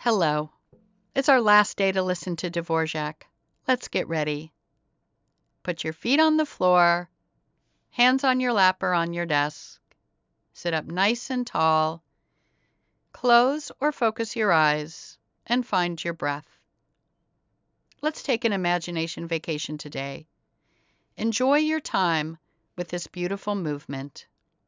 Hello. It's our last day to listen to Dvorak. Let's get ready. Put your feet on the floor, hands on your lap or on your desk. Sit up nice and tall. Close or focus your eyes and find your breath. Let's take an imagination vacation today. Enjoy your time with this beautiful movement.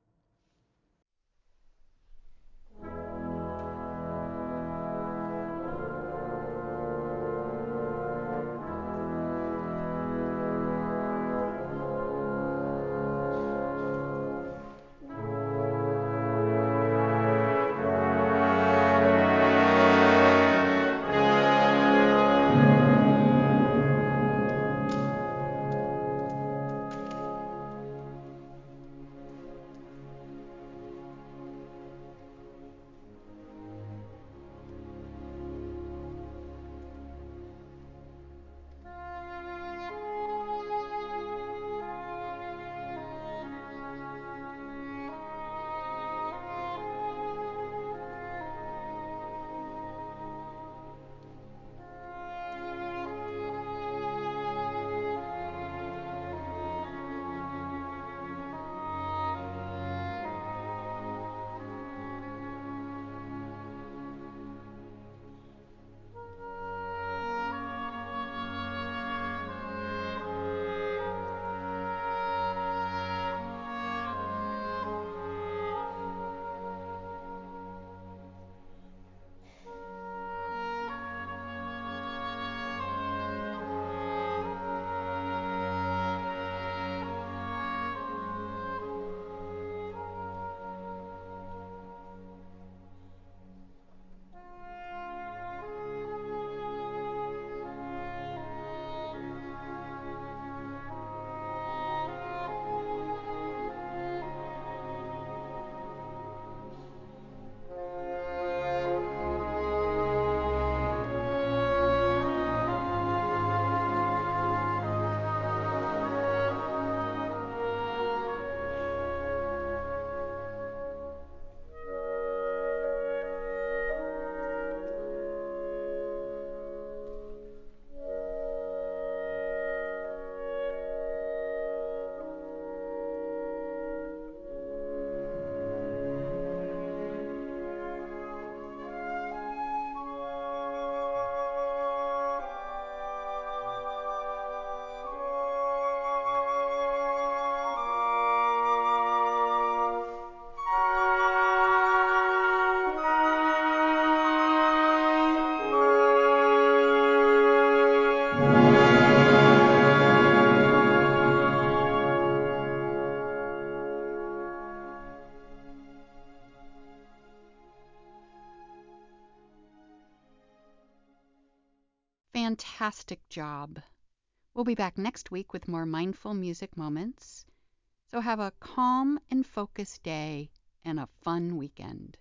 Fantastic job. We'll be back next week with more mindful music moments. So have a calm and focused day and a fun weekend.